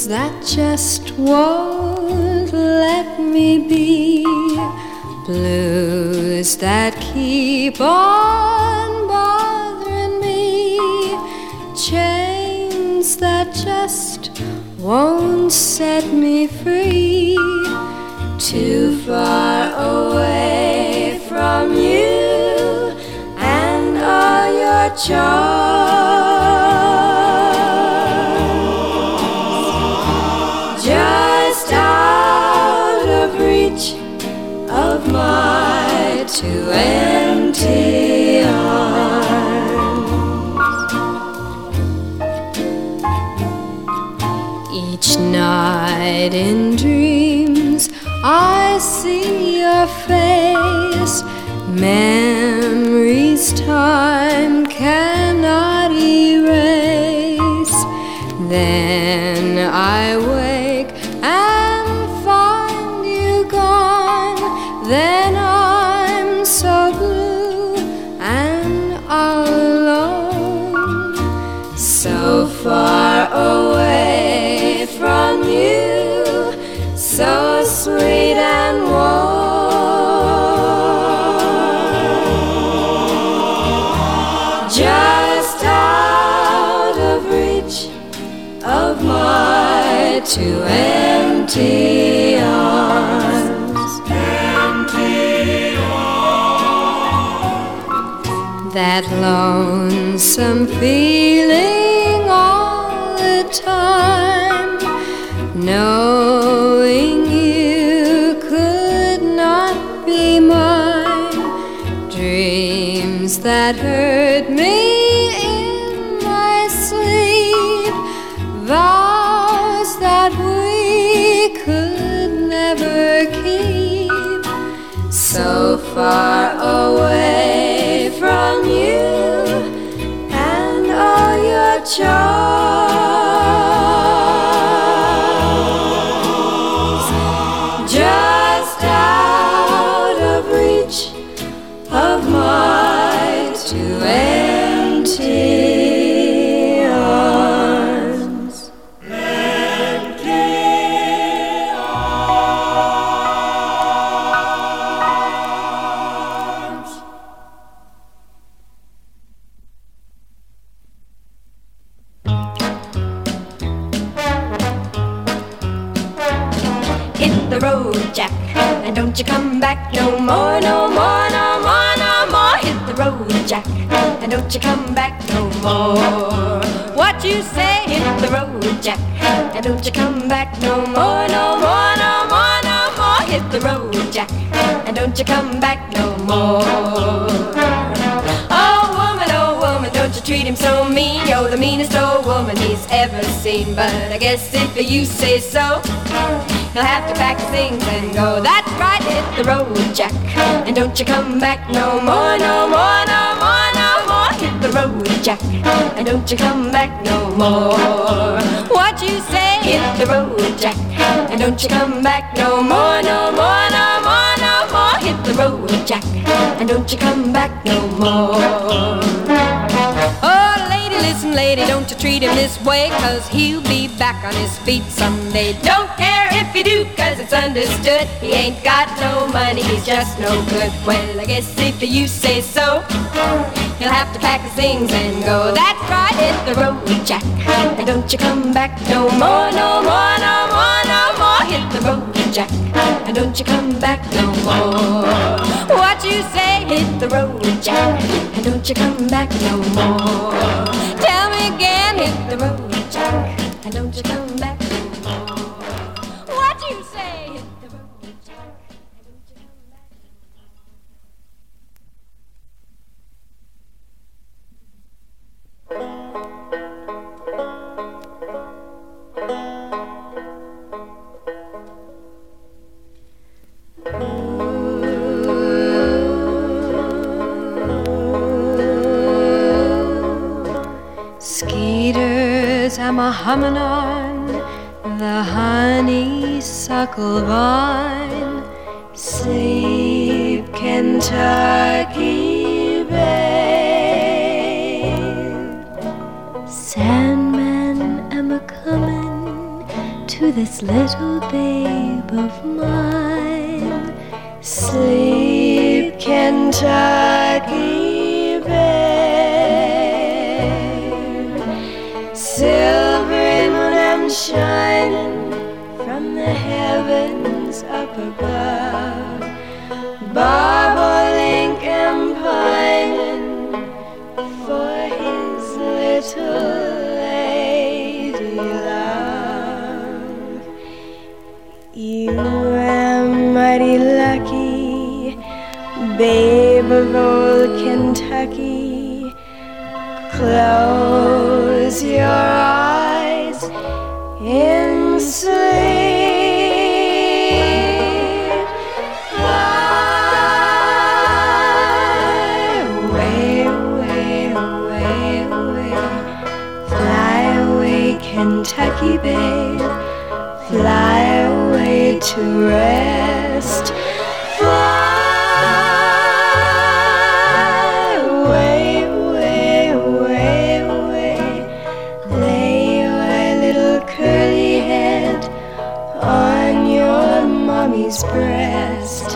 that just won't let me be, blues that keep on bothering me, chains that just won't set me free. Too far away from you and all your charms, just out of reach of my two empty arms. Each night in dreams I see your face, memories time cannot erase. Then I wake and find you gone, then I'm so blue and all alone, so far away from you, so sweet and warm, just out of reach of my two empty arms. Empty arms. That lonesome feeling all the time, knowing you could not be mine, dreams that hurt me in my sleep, vows that we could never keep, so far away from you and all your charms, just out of reach of my two empty arms. Empty arms. Hit the road, Jack, and don't you come back no more, no more, no more, no more. Hit the road, Jack, and don't you come back no more. What you say? Hit the road, Jack, and don't you come back no more, no more, no more, no more. Hit the road, Jack, and don't you come back no more. Oh woman, don't you treat him so mean. You're the meanest old woman he's ever seen. But I guess if you say so, he'll have to pack his things and go. That's right, hit the road, Jack, and don't you come back no more, no more, no more, no more. Hit the road, Jack, and don't you come back no more. What you say? Hit the road, Jack, and don't you come back no more, no more, no more, no more. Hit the road, Jack, and don't you come back no more. Oh, lady, listen, lady, don't you treat him this way, 'cause he'll be back on his feet someday. Don't care if you do, 'cause it's understood he ain't got no money, he's just no good. Well, I guess if you say so, he'll have to pack his things and go. That's right, hit the road, Jack, and don't you come back no more, no more, no more, no more. Hit the road, Jack, and don't you come back no more. What you say? Hit the road, Jack, and don't you come back no more. Tell me again, hit the road, Jack, and don't you come back no more. What you say? Hit the road, Jack, and don't you come back no Skeeters am a hummin' on the honeysuckle vine. Sleep, Kentucky babe. Sandman am a comin' this little babe of mine. Sleep, Kentucky babe. Silvery moon and shining from the heavens up above. Bobolink and pining for his little lady love. You are mighty lucky, babe of old Kentucky. Close your eyes in sleep. Kentucky babe, fly away to rest. Fly away, away, away, away. Lay your little curly head on your mommy's breast.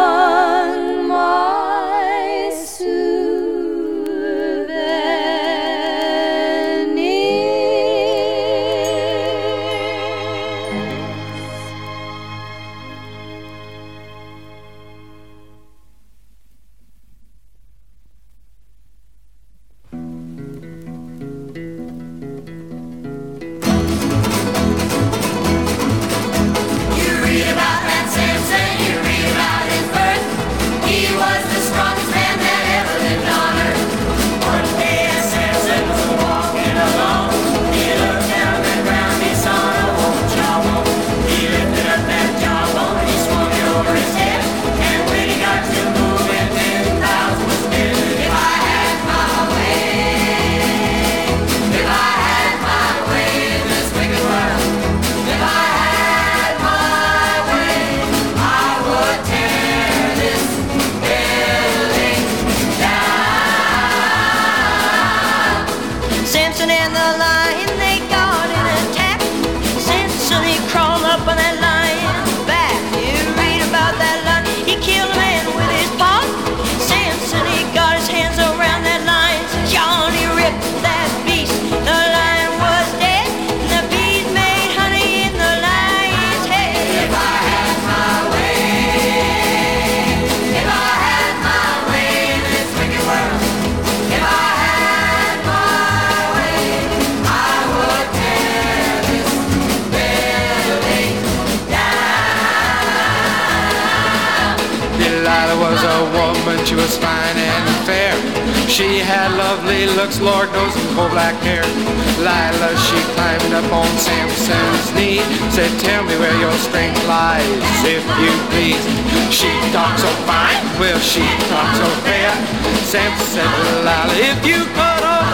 Among my souvenirs. Samson and the lion, they got in an attack. Samson, he crawled up on that lion's back. You read about that lion, he killed a man with his paw. Samson, he got his hands around that lion's jaw, and he ripped that beast. The lion was dead, and the bees made honey in the lion's head. If I had my way, if I had my way in this wicked world, if I had my way, I would tear this building down. Delilah was a woman, she was fine and fair. She had lovely looks, Lord knows, and coal black hair. Delilah, she climbed up on Samson's knee, said, tell me where your strength lies, if you please. She talked so fine, well, she talked so fair. Samson said, Delilah, if you cut off